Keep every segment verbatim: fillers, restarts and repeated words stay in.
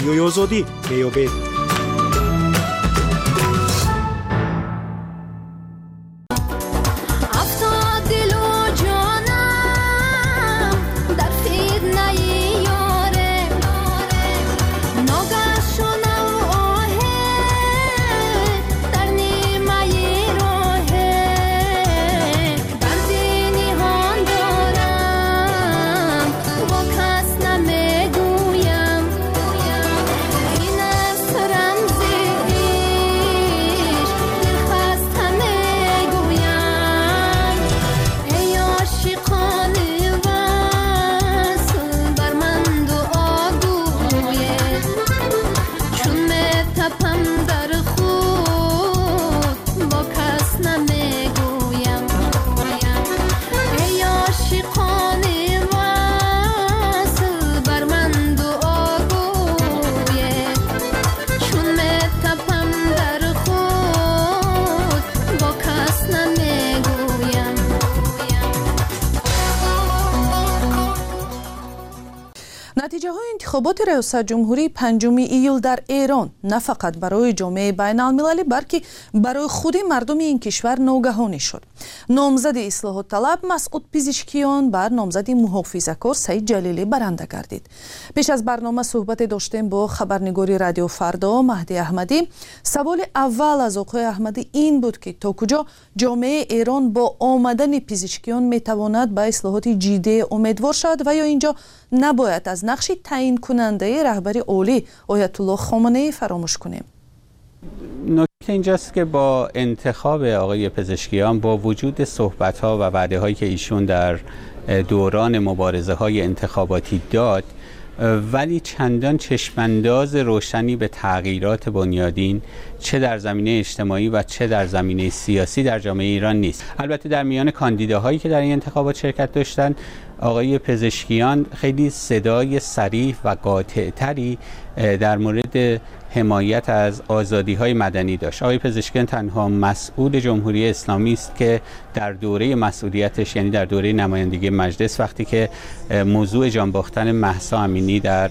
یویوزودی میابید. نتیجه های انتخابات ریاست جمهوری پنجم ایول در ایران نه فقط برای جامعه بین المللی بلکه برای خود مردم این کشور ناگهانی شد. نامزد اصلاح طلب مسعود پزشکیان بر نامزد محافظه‌کار سعید جلیلی برنده گردید. پیش از برنامه صحبت داشتیم با خبرنگار رادیو فردا مهدی احمدی. سوال اول از آقای احمدی این بود که تا کجا جامعه ایران با آمدن پزشکیان میتواند به اصلاحات جدی امیدوار شد و یا اینجا نباید از نقش تعیین کننده رهبری عالی آیت الله خامنه‌ای فراموش کنیم. نکته اینجاست که با انتخاب آقای پزشکیان با وجود صحبت‌ها و وعده‌هایی که ایشون در دوران مبارزه‌های انتخاباتی داد، ولی چندان چشمانداز روشنی به تغییرات بنیادین چه در زمینه اجتماعی و چه در زمینه سیاسی در جامعه ایران نیست. البته در میان کاندیداهایی که در این انتخابات شرکت داشتند، آقای پزشکیان خیلی صدای صریح و قاطع‌تری در مورد حمایت از آزادی‌های مدنی داشت. آقای پزشکیان تنها مسئول جمهوری اسلامی است که در دوره مسئولیتش، یعنی در دوره نمایندگی مجلس، وقتی که موضوع جانباختن مهسا امینی در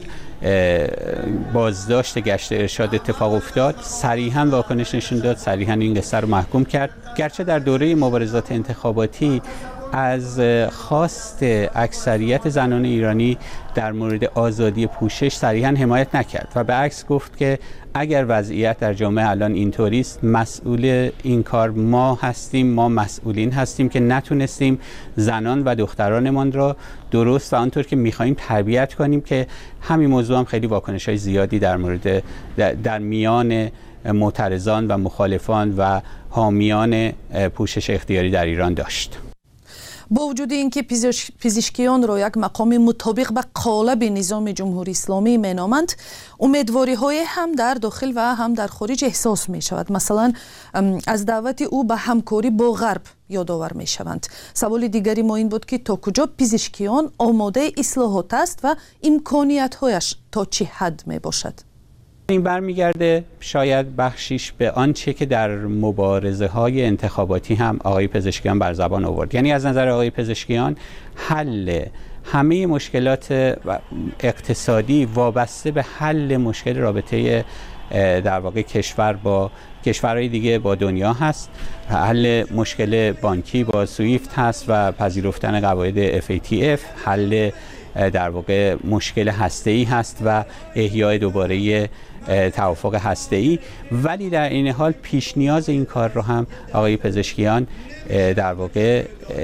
بازداشت گشت ارشاد اتفاق افتاد، صریحاً واکنش نشون داد، صریحاً این قصه رو محکوم کرد. گرچه در دوره مبارزات انتخاباتی از خواست اکثریت زنان ایرانی در مورد آزادی پوشش صریحاً حمایت نکرد و به عکس گفت که اگر وضعیت در جامعه الان اینطوری است، مسئول این کار ما هستیم، ما مسئولین هستیم که نتونستیم زنان و دخترانمان را درست و آنطور که می‌خوایم تربیت کنیم، که همین موضوع هم خیلی واکنش‌های زیادی در مورد در میان معترضان و مخالفان و حامیان پوشش اختیاری در ایران داشت. با وجود اینکه پزشکیان را یک مقام مطابق به قالب نظام جمهوری اسلامی مینامند، امیدواری های هم در داخل و هم در خارج احساس می شود. مثلا از دعوت او به همکاری با غرب یادآور می شوند. سوال دیگری ما این بود که تا کجا پزشکیان آماده اصلاحات است و امکانیت هایش تا چه حد می باشد؟ این برمیگرده شاید بخشیش به آنچه که در مبارزه های انتخاباتی هم آقای پزشکیان بر زبان آورد. یعنی از نظر آقای پزشکیان حل همه مشکلات اقتصادی وابسته به حل مشکل رابطه در واقع کشور با کشورهای دیگه با دنیا هست، حل مشکل بانکی با سویفت هست و پذیرفتن قواعد اف ای تی اف، حل در واقع مشکل هسته‌ای هست و احیای دوباره توافق هسته‌ای. ولی در این حال پیش نیاز این کار رو هم آقای پزشکیان در واقع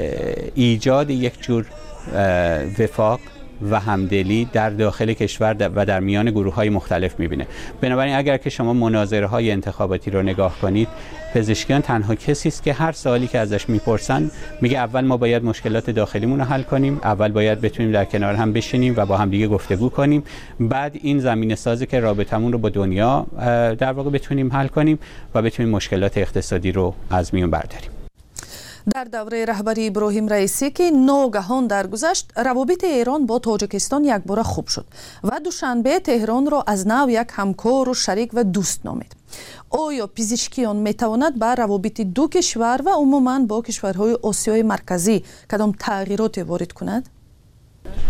ایجاد یک جور وفاق و همدلی در داخل کشور و در میان گروه‌های مختلف می‌بینه. بنابراین اگر که شما مناظره‌های انتخاباتی رو نگاه کنید، پزشکیان تنها کسی است که هر سوالی که ازش میپرسن میگه اول ما باید مشکلات داخلیمون رو حل کنیم، اول باید بتونیم در کنار هم بشینیم و با هم دیگه گفتگو کنیم، بعد این زمینه سازه که رابطمون رو با دنیا در واقع بتونیم حل کنیم و بتونیم مشکلات اقتصادی رو از میون برداریم. در دوره رهبری ابراهیم رئیسی که ناگهان درگذشت، روابط ایران با تاجیکستان یک بار خوب شد و دوشنبه تهران را از نو یک همکار و شریک و دوست نامید. آیا پزشکیان میتواند بر روابط دو کشور و عموماً با کشورهای آسیای مرکزی کدام تغییرات وارد کند؟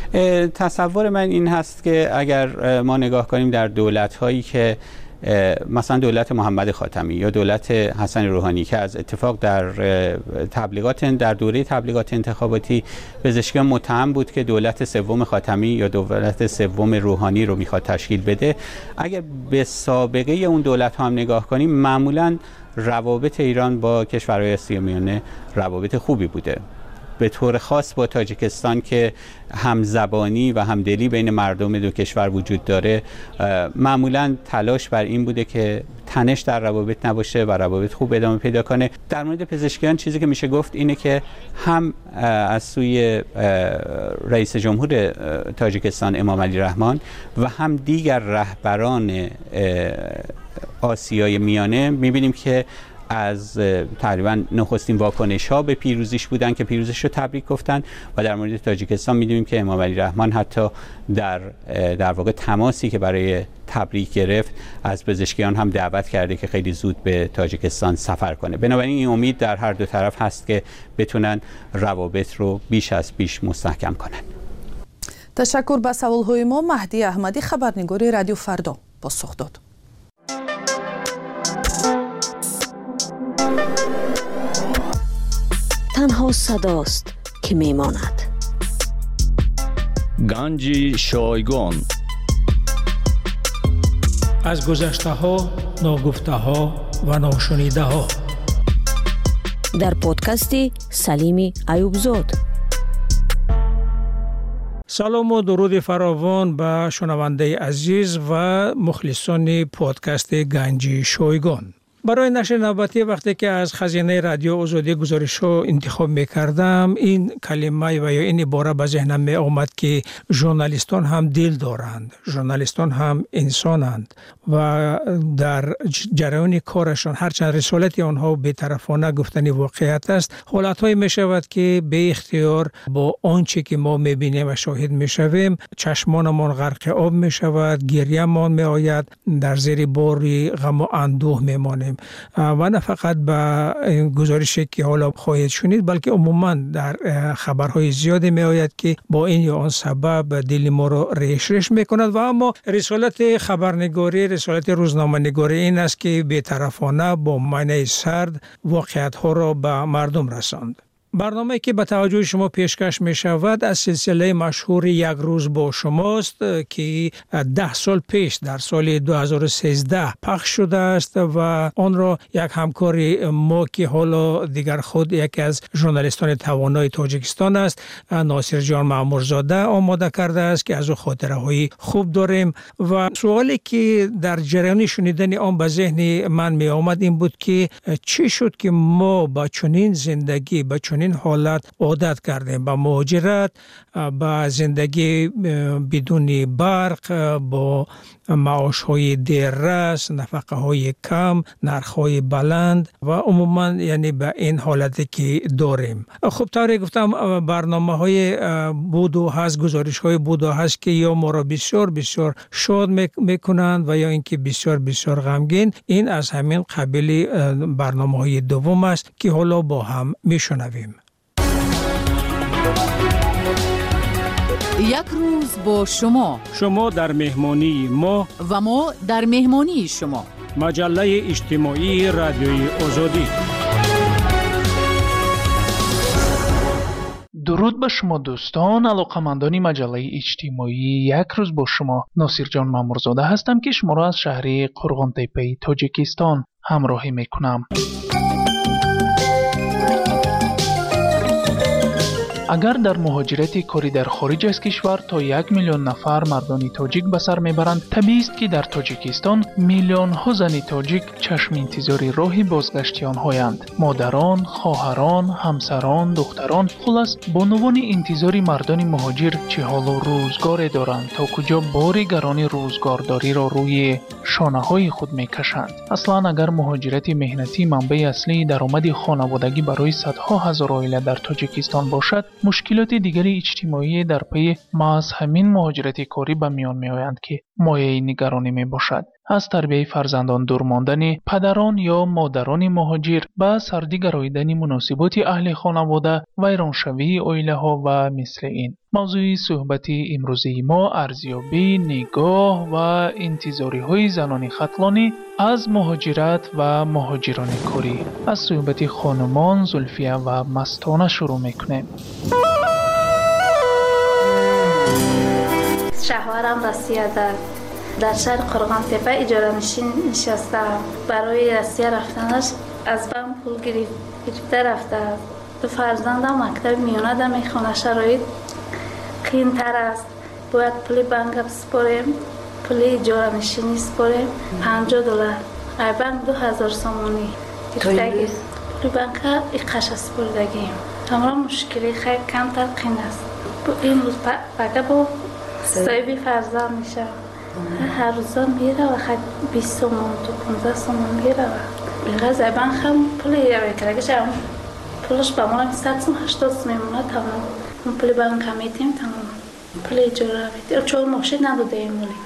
تصور من این هست که اگر ما نگاه کنیم در دولت‌هایی که مثلا دولت محمد خاتمی یا دولت حسن روحانی که از اتفاق در تبلیغات در دوره تبلیغات انتخاباتی پزشکیان متهم بود که دولت سوم خاتمی یا دولت سوم روحانی رو میخواد تشکیل بده، اگر به سابقه اون دولت ها هم نگاه کنیم معمولاً روابط ایران با کشورهای آسیای میانه روابط خوبی بوده، به طور خاص با تاجیکستان که همزبانی و همدلی بین مردم دو کشور وجود داره. معمولاً تلاش بر این بوده که تنش در روابط نباشه و روابط خوب ادامه پیدا کنه. در مورد پزشکیان چیزی که میشه گفت اینه که هم از سوی رئیس جمهور تاجیکستان امام علی رحمان و هم دیگر رهبران آسیای میانه میبینیم که از تقریبا نخستین واکنش ها به پیروزیش بودن که پیروزش رو تبریک گفتن و در مورد تاجیکستان میدونیم که امام علی رحمان حتی در در واقع تماسی که برای تبریک گرفت از پزشکیان هم دعوت کرده که خیلی زود به تاجیکستان سفر کنه. بنابراین این امید در هر دو طرف هست که بتونن روابط رو بیش از پیش مستحکم کنن. تشکر. به سوال‌های ما مهدی احمدی خبرنگار رادیو فردا پاسخ داد. تنها صداست که میماند. گنج شایگان. از گذشته ها، ناگفته ها و ناشنیده ها. در پادکست سلیم ایوبزاد. سلام و درود فراوان به شنونده عزیز و مخلصان پادکست گنج شایگان. برای نشر نوبتی وقتی که از خزینه رادیو آزادی گزارش ها انتخاب می کردم، این کلمه و یا این عباره به ذهنم می آمد که ژورنالیستان هم دل دارند، ژورنالیستان هم انسانند و در جریان کارشان هرچند رسالت آنها بی‌طرفانه گفتن واقعیت است، حالت‌هایی می شود که به اختیار با آنچه که ما می بینیم و شاهد می شویم چشمانمان غرق آب می شود، گریه‌مان می آید، در زیر باری غم و اندوه می مانیم و نه فقط به گزارشی که حالا خواهید شنید بلکه عموما در خبرهای زیادی می آید که با این یا آن سبب دل ما را ریش ریش می کند و اما رسالت خبرنگاری، رسالت روزنامه نگاری این است که بی‌طرفانه با معنی سرد واقعیت ها را به مردم رساند. برنامه که به توجه شما پیشکش می شود از سلسله مشهور یک روز با شماست که ده سال پیش در سال دو هزار و سیزده پخش شده است و آن را یک همکار ما که حالا دیگر خود یکی از ژورنالیستان توانای تاجیکستان است، ناصر جان مامورزاده آماده کرده است که از او خاطره های خوب داریم و سوالی که در جریان شنیدن آن به ذهن من می آمد این بود که چی شد که ما با چنین زندگی با چنین حالت عادت کردیم، با مهاجرت، با زندگی بدون برق، با معاش های دیررس، نفقه های کم، نرخ های بلند و عموما یعنی به این حالتی که داریم. خب طوری گفتم برنامه های بودو هست، گزارش های بودو هست که یا ما را بسیار بسیار شاد میکنند و یا اینکه بسیار بسیار غمگین. این از همین قبیل برنامه های دوم است که حالا با هم میشنویم. یک روز با شما، شما در مهمانی ما و ما در مهمانی شما. مجله اجتماعی رادیوی آزادی. درود به شما دوستان، علاقمندان مجله اجتماعی یک روز با شما. ناصر جان مامورزاده هستم که شما را از شهر قرغان تپه تاجیکستان همراهی میکنم. اگر در مهاجرت کاری در خارج از کشور تا یک میلیون نفر مردان تاجیک به سر میبرند، طبیعی است که در تاجیکستان میلیون ها زن تاجیک چشم انتظار راه بازگشت آنهایند. مادران، خواهران، همسران، دختران، خلاص با عنوان انتظار مردان مهاجر چه حال و روزگاری دارند تا کجا بار گران روزگارداری را روی شانه های خود میکشند. اصلا اگر مهاجرت مهنتی منبع اصلی درآمد خانوادگی برای صدها هزار عائله در تاجیکستان باشد، مشکلات دیگری اجتماعی در پی محض همین مهاجرت کاری به میان می آیند که مایه نگرانی می باشد. از تربیه فرزندان دور ماندن پدران یا مادران مهاجر به سردی گراییدن مناسبات اهل خانواده، ویرانشوی عائله ها و مثل این. موضوع صحبت امروزی ما ارزیابی نگاه و انتظاری های زنان ختلانی از مهاجرت و مهاجران کاری. از صحبت خانمان زلفیه و مستانه شروع میکنیم. شهوارم راسیه در در شهر قرغان تپه اجاره نشین نشستم. برای راسیه رفتنش از بم پول گرفته رفته. دو فرزندم مکتب میونه ده میخونه. شرایط قین تر است. باید پول بانک بسپاریم، پول اجاره نشینی سپاریم. پنجاه دلار ای بانک دو هزار سومانی گرفتگی. پول بانک ایقش سپردگیم. تمام مشکلی خیلی کمتر قین است. این روز فقط با صاحبی فرزند میشه. هر روزا میره و خیلی بیست سومون تو پونزده سومون میره و اینقدر زبان هم پولی یه کرده که پولش با ما صد سوم هشتاد سوم میمونه. تمام اون پولی با اون کمیتیم. تمام پولی اجاره بیدیم چون ماشین نداده این مولی.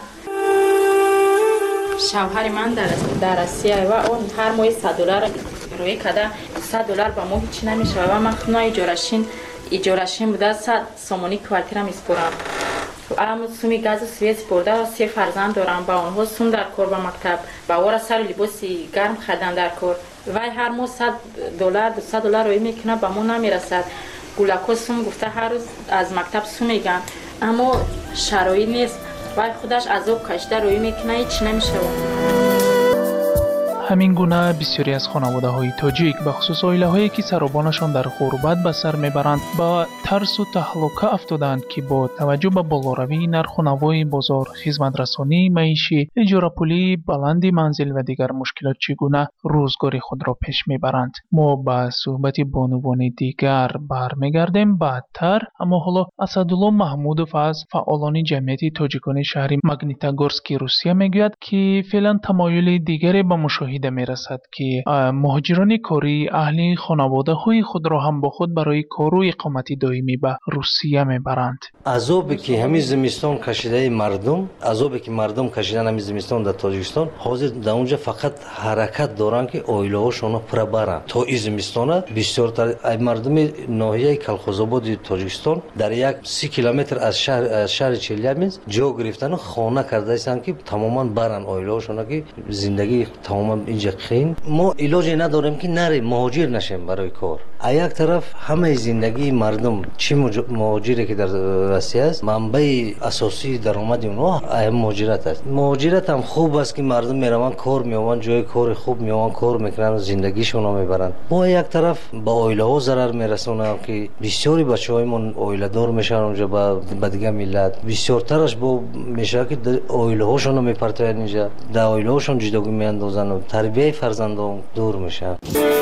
شوهر من در درسیه و اون هر ماه صد دلار روی کده. صد دلار با ما هیچی نمیشه و من خونه اجارشین اجارشین بوده. صد سومونی کوارتیرم میسپرم. الان سومی گاز سوئیس برده و سه فرزند دارم. با اونها سوم در کار با مکتب با اون سر لباسی گرم خریدن در کار. وای هر ماه صد دلار دویست دلار روی میکنه با ما نمیرسد. گولکو سوم گفته هر روز از مکتب سوم میگن اما شرایط نیست. وای خودش عذاب کشته روی میکنه هیچ نمیشه. همین گونه بسیاری از خانواده های تاجیک به خصوص عائله هایی که سرابانشان در غربت به سر میبرند با ترس و تهلکه افتادند که با توجه به بالاروی نرخ و نوای بازار، خدمت رسانی معیشی، اجاره پولی، بلند منزل و دیگر مشکلات چگونه روزگاری خود را پیش میبرند. ما به صحبت بانوان دیگر برمیگردیم بعدتر. اما حالا اسدالله محمودوف از فعالان جمعیت تاجیکان شهر ماگنیتوگورسک روسیه میگوید که فعلا تمایل دیگری به مشاهده می رسد که مهاجران کاری اهل خانواده های خود را هم با خود برای کار و اقامت دائمی به روسیه می برند. عذابی که همین زمستان کشیده مردم، عذابی که مردم کشیدن همین زمستان در تاجیکستان، حاضر در اونجا فقط حرکت دارن که عائله هاشون پر برن. تا این زمستان بسیارتر مردم ناحیه کلخوزآباد تاجیکستان در یک سی کیلومتر از شهر از شهر چلیابینسک جا گرفتن و خانه کرده هستند که تماما برن عائله هاشون که زندگی تماما اینجا خین. ما علاجی نداریم که نریم مهاجر نشیم برای کار. یک طرف همه زندگی مردم چی مهاجری که در روسیه است منبع اساسی درآمد اونها مهاجرت است. مهاجرت هم خوب است که مردم میروند کار میآورن، جای کار خوب میآورن، کار میکنن، زندگیشون رو میبرن. ما یک طرف با عائله ها ضرر میرسونن که بسیاری بچه‌هایمون عائله دار میشن اونجا با دیگه ملت. بسیارترش با میشه که عائله هاشون رو میپرتن اینجا، در عائله هاشون جداگی میاندازن و تربیت فرزندان دور میشن.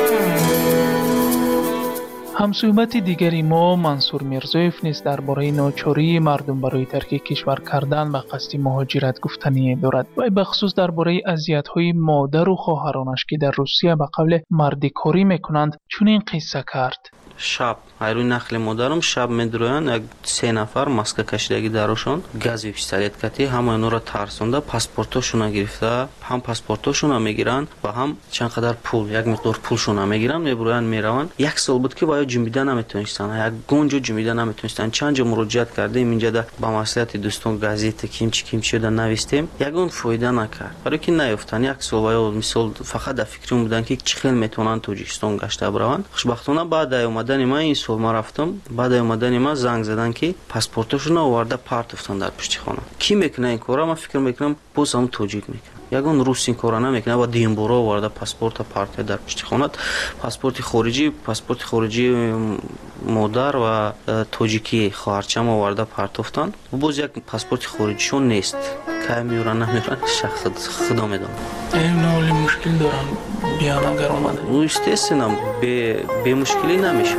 همصحبت دیگری ما منصور میرزایف نیز درباره ناچاری مردم برای ترک کشور کردن به قصد مهاجرت گفتنی دارد و به خصوص درباره اذیت‌های مادر و خواهرانش که در روسیه به قبل مردی کاری میکنند چنین قصه کرد. شب ایروی نخل مادرم شب میدرویند یک سه نفر ماسک کشیدگی درشون گاز پیستولیت کتی همه اینا را ترسونده پاسپورتاشون گرفته، هم پاسپورتاشون میگیرن و هم چند قدر پول یک مقدار پولشون میگیرن میبرن میرون. یک سال بود که باید جنبیده نمیتونستن، یک گونجو جنبیده نمیتونستن. چند جا مراجعت کردیم اینجا ده با مسئولیت دوستان گازیت کیمچی کیمچی شده نوشتیم یگون فایده نکرد. برای که نیافتن یک سال باید مثال فقط در فکرم بودن که چخیل میتونن تاجیکستان گشته برون. خوشبختانه بعد اومدن ما این سال ما رفتم، بعد اومدن ما زنگ زدن که پاسپورتشون آورده پارت افتن در پشت خانه. کی میکنه این کارا؟ من فکر میکنم باز هم تاجیک میکنه. یگان روس این کارا نمیکنه و دیمبورا آورده پاسپورت پارت در پشت خانه. پاسپورت خارجی، پاسپورت خارجی مادر و تاجیکی خواهرچم آورده پارت افتن و باز یک پاسپورت خارجیشون نیست. که میورن نمیرن شخص خدا میدونه. این نوعی مشکل دارن بیان اگر اومده. او استثنام به به مشکلی نمیشه.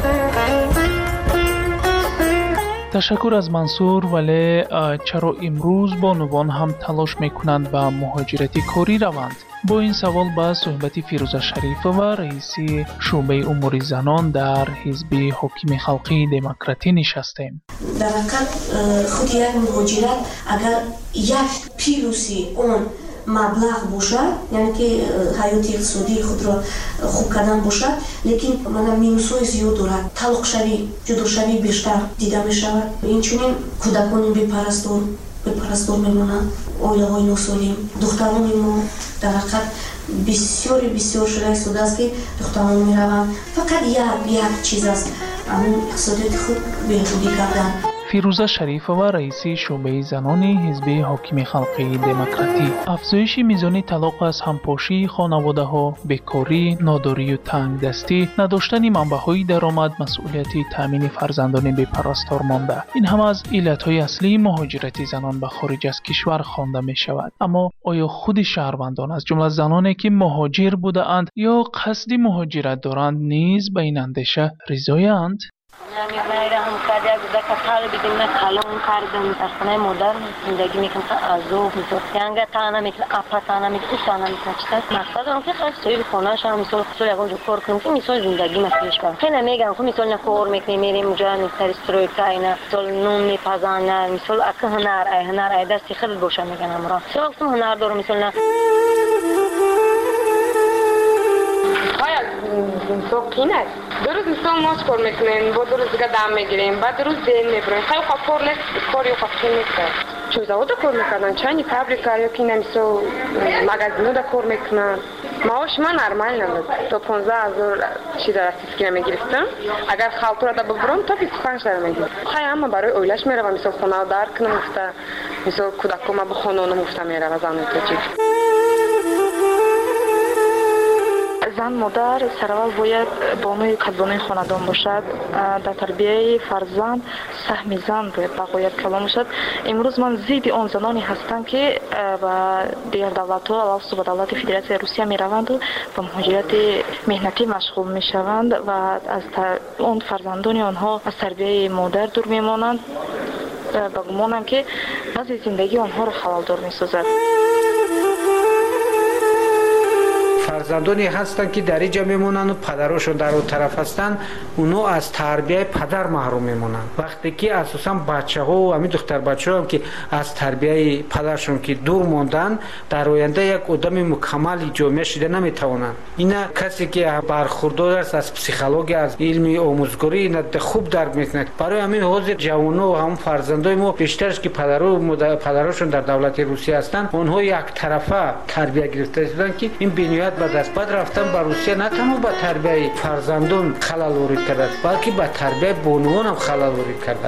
تشکر از منصور. ولی چرا امروز بانوان هم تلاش میکنند به مهاجرت کاری روند؟ با این سوال با صحبت فیروزه شریف و رئیس شعبه امور زنان در حزب حاکم خلقی دموکراتی نشستیم. در حقیقت خود یک مهاجرت اگر یک پیروسی اون маблағ бошад, яъне ки ҳаёти иқтисодии худро хуб кардан бошад, лекин мана минусҳои зиёд дорад. Талоқшавӣ, ҷудошавӣ бештар дида мешавад. Инчунин кӯдакони бепарастор бепарастор мемонанд, оилаҳои носолим, духтарони мо дар ҳақиқат бисёри бисёр шуда истодааст ки духтарон мераванд фақат як як чиз аст, ҳамин иқтисодиёти худ беҳбудӣ кардан. фирӯза шарифова раиси шӯъбаи занони ҳизби ҳокими халқии демократӣ: афзоиши мизони талоқ аз ҳампошии хонаводаҳо, бекорӣ, нодорию тангдастӣ, надоштани манбаъҳои даромад, масъулияти таъмини фарзандони бепарастор монда. Ин ҳама аз иллатҳои аслии муҳоҷирати занон ба хориҷ аз кишвар хонда мешавад. Аммо оё худи шаҳрвандон аз ҷумла заноне ки муҳоҷир будаанд ё қасди муҳоҷират доранд низ ба ин андеша ризоянд? میرم کرد یک روزه که کار بگیم نه کلام کردم در خانه مادر زندگی میکنم که عذاب میشه یعنی تانا میکنه اپا تانا میکنه او تانا میکنه چطور مقصد اون که خیلی سوی خانه شما مثلا سوی اون جو کار کنم که مثلا زندگی مسئولش کنم خیلی میگم که مثلا نه کار میکنیم میریم اونجا مثلا استروی کاینا مثلا نون میپزانه مثلا اکه هنر ای هنر ای دستی خیلی باشه میگن امرا مثلا هنر دارم مثلا سوقین است. دو روز مثلا ماچ کار میکنیم، با دو روز دیگه دم میگیریم، بعد دو روز دین میبریم. خیلی خوب کار نیست، کاری خوب نیست. چه زود کار میکنن، چنین فابریکا یا کی نمیشه مغازه دا کار میکنن. معاش من نرمال نمید. تا پانزده هزار چیز راستی که نمیگرفتم. اگر خالطور دا ببرم تا بیست و پنج هزار میگیرم. خیلی اما برای اویلش میروم، مثلا خانه دار کنم مفته، مثلا کودکم با خانوم مفته میروم زنی توجیه. زن مادر سرول باید بانوی کدبانوی خاندان باشد، در تربیه فرزند سهم زن باید بقایت کلام باشد. امروز من ضد آن زنانی هستم که با دیگر دولت‌ها علاوه بر دولت فدراسیون روسیه میروند و به مهاجرت مهنتی مشغول میشوند و از آن فرزندان آنها از تربیه مادر دور میمانند. با گمانم که بعضی زندگی آنها را خلال‌دار میسازد. فرزندانی هستند که در اینجا میمونند و پدرشون در اون طرف هستند، اونها از تربیت پدر محروم میمونند. وقتی که اساسا بچه‌ها و همین دختر بچه‌ها هم که از تربیت پدرشون که دور موندن، در آینده یک آدم مکمل جامعه شده نمیتوانند. اینا کسی که برخوردار است از پسیکولوژی، از علم آموزگاری، اینا خوب درک میکنه. برای همین حاضر جوان‌ها و هم فرزندای ما بیشترش که پدرو پدرشون در دولت روسیه هستند، اونها یک طرفه تربیت گرفته شدن که این بنیاد به دست بعد رفتن به روسیه نه تنها به تربیت فرزندان خلل وارد کرده، بلکه به تربیت بانوان هم خلل وارد کرده.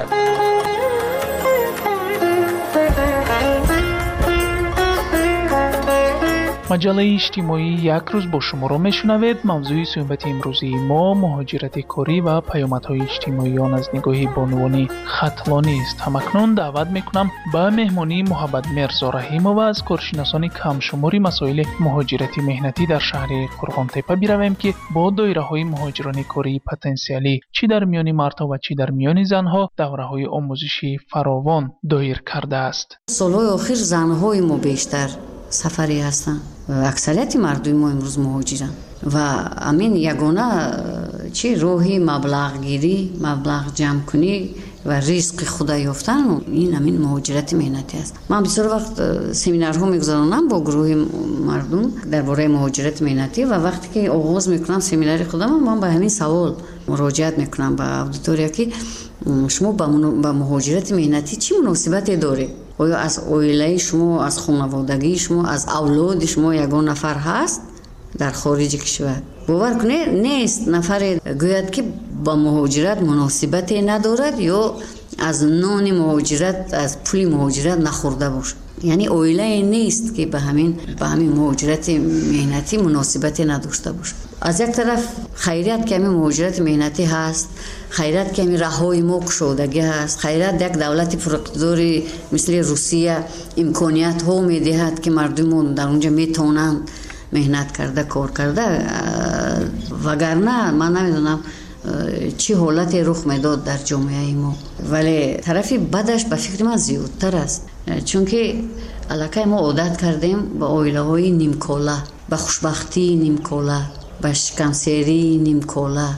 مجله اجتماعی یک روز با شما را میشنوید. موضوع صحبت امروزی ما مهاجرت کاری و پیامدهای اجتماعی آن از نگاه بانوان خطلانی است. همکنون دعوت میکنم به مهمانی محبت مرزا رحیمова از کارشناسان کم شماری مسائل مهاجرت مهنتی در شهر قرغانتپه برویم که با دایره های مهاجران کاری پتانسیلی چی در میان مردها و چی در میان زنها دوره های آموزشی فراوان دایر کرده است. سالهای آخر زنهای ما بیشتر سفری هستند. اکثریت مردم ما امروز مهاجرن و امین یگانه چی روحی مبلغ گیری، مبلغ جمع کنی و رزق خدا یافتن، این امین مهاجرت مهنتی است. من بسیار وقت سمینارها میگذرانم با گروه مردم درباره مهاجرت مهنتی و وقتی که آغاز میکنم سمینار خودم، من به همین سوال مراجعت میکنم به اودیتوریا که شما با مهاجرت مهنتی چی مناسبتی داره؟ آیا از اویله شما، از خانوادگی شما، از اولاد شما یگان نفر هست در خارج کشور؟ باور کنید نیست نفر گوید که با مهاجرت مناسبتی ندارد یا از نان مهاجرت، از پول مهاجرت نخورده باشه. یعنی اویله نیست که به همین به همین مهاجرت مهنتی مناسبتی نداشته باشه. از یک طرف خیریت که همین مهاجرت مهنتی هست، خیریت که همین راههای ما گشودگی هست، خیریت یک دولت پراقتداری مثل روسیه امکانیت ها میدهد که مردم در اونجا میتونند مهنت کرده کار کرده، وگرنه من نمیدونم چی حالتی رخ میداد در جامعه ما. ولی طرفی بدش به فکر من زیادتر است، چون که علاقه ما عادت کردیم به اویله های نیمکاله، به خوشبختی نیمکاله، به شکمسیری نیمکاله،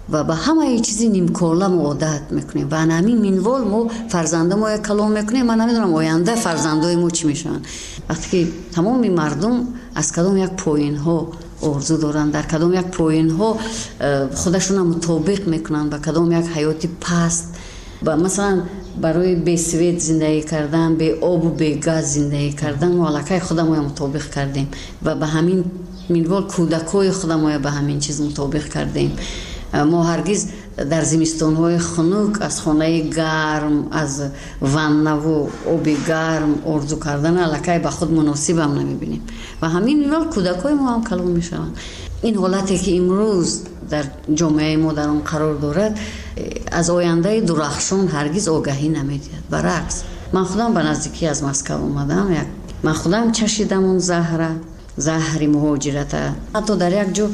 و به همه چیزی نیمکولا ما عادت میکنیم و همین منوال ما فرزنده ما یک کلام میکنیم. من نمیدونم آینده فرزندای ما چی میشن وقتی که تمام مردم از کدام یک پوین ها آرزو دارن، در کدام یک پوین ها خودشون مطابق میکنن با کدام یک حیاتی پست و مثلا برای به سویت زندگی کردن، به آب و به گاز زندگی کردن ما علاقه خودمو مطابق کردیم و به همین منوال کودکای خودمو به همین چیز مطابق کردیم. ما هرگز در زمستان‌های خنک از خانه گرم، از وانه و آب گرم آرزو کردن علاقه به خود مناسب هم نمیبینیم و همین منوال کودکای ما هم کلام میشوند. این حالتی که امروز در جامعه ما در آن قرار دارد از آینده درخشان هرگز آگاهی نمیدهد. برعکس من خودم به نزدیکی از مسکو اومدم، یک من خودم چشیدم اون زهره، زهر مهاجرت. حتی در یک جو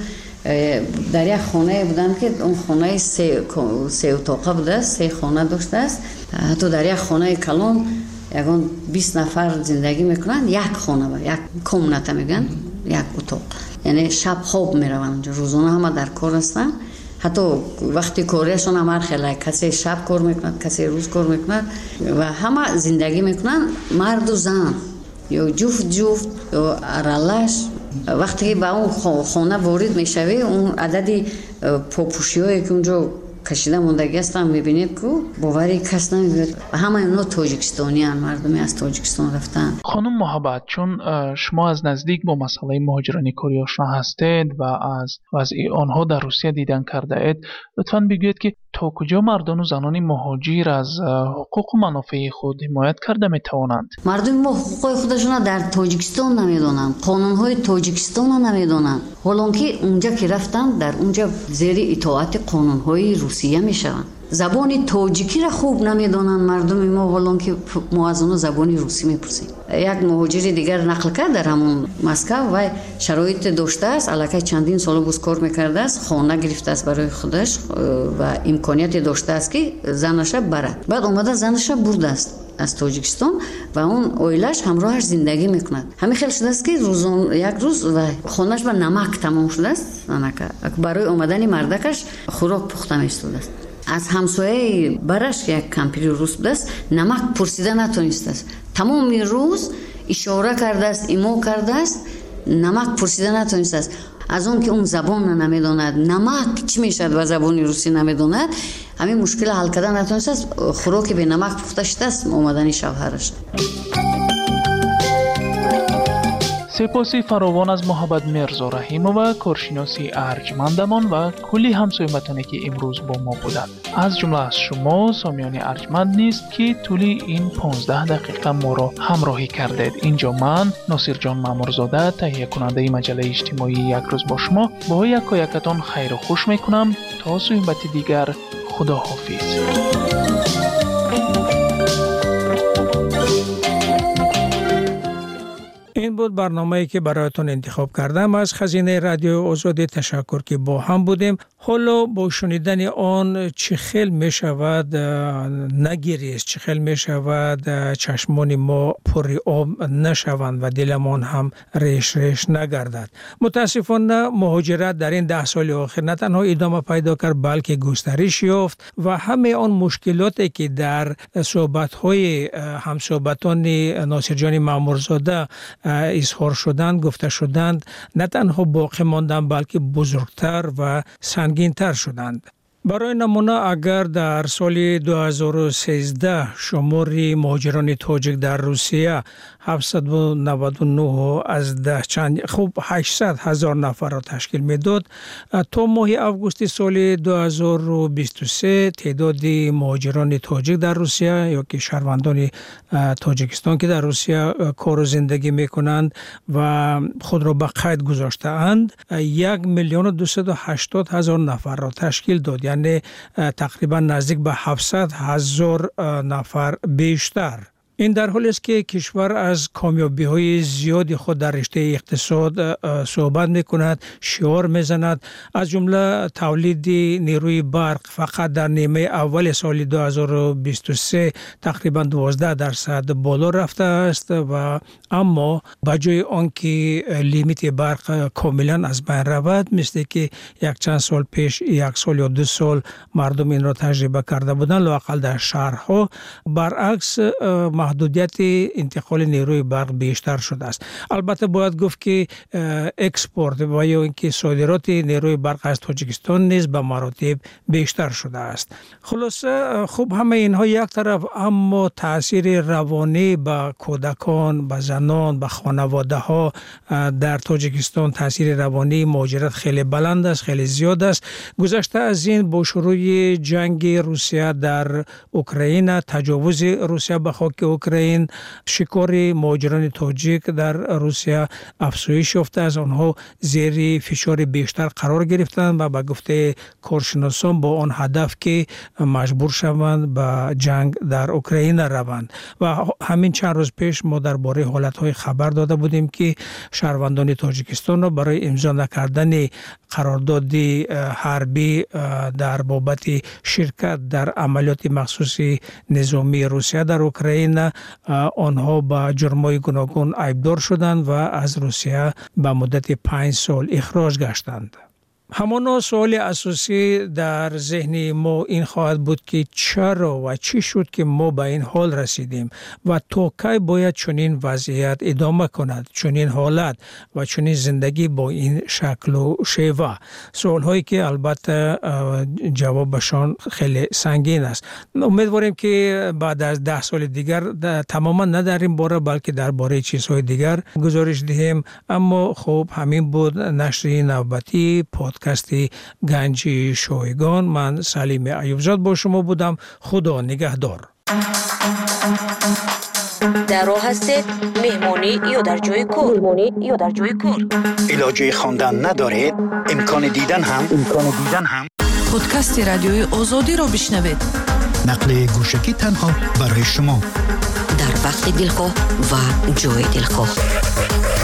در یک خانه بودم که اون خانه سه سه اتاقه بوده، سه خانه داشته است. حتی در یک خانه کلان یگان بیست نفر زندگی میکنن، یک خانه با یک کمنته میگن، یک اتاق. یعنی شب خواب میروند، روزانه همه در کار هستن. حتی وقتی کاریشون هم خیلی کسی شب کار میکنن، کسی روز کار میکنن و همه زندگی میکنن مرد و زن یا جفت جفت یا ارالش. وقتی که به اون خانه وارد میشوی اون عددی پاپوشی هایی که اونجا کشیده موندگی هستن میبینید که باوری کس نمیبید. همه اینا تاجیکستانی هستند، مردمی از تاجیکستان رفتن. خانم محبت، چون شما از نزدیک با مسئله مهاجرانی کاری آشنا هستید و از وضع آنها در روسیه دیدن کرده اید، لطفاً بگویید که تا کجا مردان و زنان مهاجر از حقوق و منافع خود حمایت کرده میتوانند؟ مردم ما حقوق خودشون در تاجیکستان نمیدونن، قانونهای تاجیکستان نمیدونن، حالا که اونجا که رفتن در اونجا زیر اطاعت قانونهای روسیه میشوند. زبان تاجیکی را خوب نمیدونن مردم ما، حالا که ما از اونها زبان روسی میپرسیم. یک مهاجر دیگر نقل کرد در همون مسکو و شرایط داشته است، علاقه چندین سال بوس کار میکرده است، خانه گرفته است برای خودش و امکانیت داشته است که زنش برد. بعد اومده زنش برده است از تاجیکستان و اون اویلش همراهش زندگی میکند. همین خیلی شده است که روزون یک روز و خانهش به نمک تمام شده است، نمک برای اومدن مردکش خوراک پخته می‌شده است. از همسایه برش که یک کمپیر روس بوده است نمک پرسیده نتونسته است، تمام روز اشاره کرده است، ایمو کرده است، نمک پرسیده نتونسته است. از اون که اون زبان نمیداند، نمک چی میشد و زبان روسی نمیداند، همین مشکل حل کردن نتونسته است. خوراک به نمک پخته شده است اومدن شوهرش. سپاسی فراوان از محبت مرزا رحیمова، کارشناسی ارجمندمان و کلی همسایه‌متانی که امروز با ما بودند. از جمله از شما سامیان ارجمند نیست که طولی این پانزده دقیقه ما را همراهی کردید. اینجا من ناصر جان مامورزاده تهیه کننده مجله اجتماعی یک روز با شما با یکا یکتان خیر و خوش میکنم. تا صحبت دیگر، خدا حافظ. این بود برنامه‌ای که برایتون انتخاب کردم. از خزینه رادیو آزادی تشکر که با هم بودیم. حالا با شنیدن آن چه خیل می شود نگیریست، چه خیل می شود چشمان ما پر آب نشوند و دلمان هم ریش ریش نگردد. متاسفانه مهاجرت در این ده سال آخر نه تنها ادامه پیدا کرد بلکه گسترش یافت و همه آن مشکلاتی که در صحبت‌های همصحبتان ناصر جان مامورزاده اظهار شدند، گفته شدند، نه تنها باقی ماندند بلکه بزرگتر و سنگین‌تر شدند. برای نمونه اگر در سال دو هزار و سیزده شمار مهاجران تاجیک در روسیه هفتصد و نود و نه از ده چند خوب هشتصد هزار نفر را تشکیل میداد، تا ماه آگوست سال دو هزار و بیست و سه تعداد مهاجران تاجیک در روسیه یا که شهروندان تاجیکستان که در روسیه کار و زندگی میکنند و خود را به قید گذاشته اند یک میلیون و دویست و هشتاد هزار نفر را تشکیل داد، یعنی تقریبا نزدیک به هفتصد هزار نفر بیشتر. این در حالی است که کشور از کامیابی‌های زیادی خود در رشته اقتصاد صحبت می‌کند، شعار می‌زند، از جمله تولید نیروی برق فقط در نیمه اول سال دو هزار و بیست و سه تقریباً دوازده درصد بالا رفته است و اما بجای آنکه لیمیت برق کاملا از بین رود، مثل که یک چند سال پیش یک سال یا دو سال مردم این را تجربه کرده بودند، لااقل در شهرها، برعکس محدودیت انتقال نیروی برق بیشتر شده است. البته باید گفت که اکسپورت و یا اینکه صادرات نیروی برق از تاجیکستان نیز به مراتب بیشتر شده است. خلاصه خب همه اینها یک طرف، اما تاثیر روانی به کودکان، به زنان، به خانواده ها در تاجیکستان تاثیر روانی مهاجرت خیلی بلند است، خیلی زیاد است. گذشته از این با شروع جنگ روسیه در اوکراین، تجاوز روسیه به خاک اوکراین، شکار مهاجران تاجیک در روسیه افزایش یافته است. آنها زیر فشار بیشتر قرار گرفتند و به گفته کارشناسان با آن هدف که مجبور شوند به جنگ در اوکراین روند. و همین چند روز پیش ما درباره حالت‌های خبر داده بودیم که شهروندان تاجیکستان را برای امضا نکردن قرارداد حربی در بابت شرکت در عملیات مخصوص نظامی روسیه در اوکراین، آنها به جرم‌های گوناگون عیبدار شدند و از روسیه به مدت پنج سال اخراج گشتند. همانا سوال اساسی در ذهن ما این خواهد بود که چرا و چی شد که ما به این حال رسیدیم و تا کی باید چنین وضعیت ادامه کند، چنین حالت و چنین زندگی با این شکل و شیوه. سوال هایی که البته جوابشان خیلی سنگین است. امیدواریم که بعد از ده سال دیگر تماما نه در این باره بلکه درباره چیزهای دیگر گزارش دهیم. اما خب همین بود نشر نوبتی پادکست گنجی شایگان. من سلیم ایوبزاد با شما بودم. خدا نگهدار. در راه هستید، مهمانی یا در جای کار؟ مهمانی یا در جای کار؟ علاجه خواندن ندارید؟ امکان دیدن هم امکان دیدن هم پادکست رادیوی آزادی رو بشنوید. نقل گوشکی تنها برای شما در وقت دلخواه و جای دلخواه.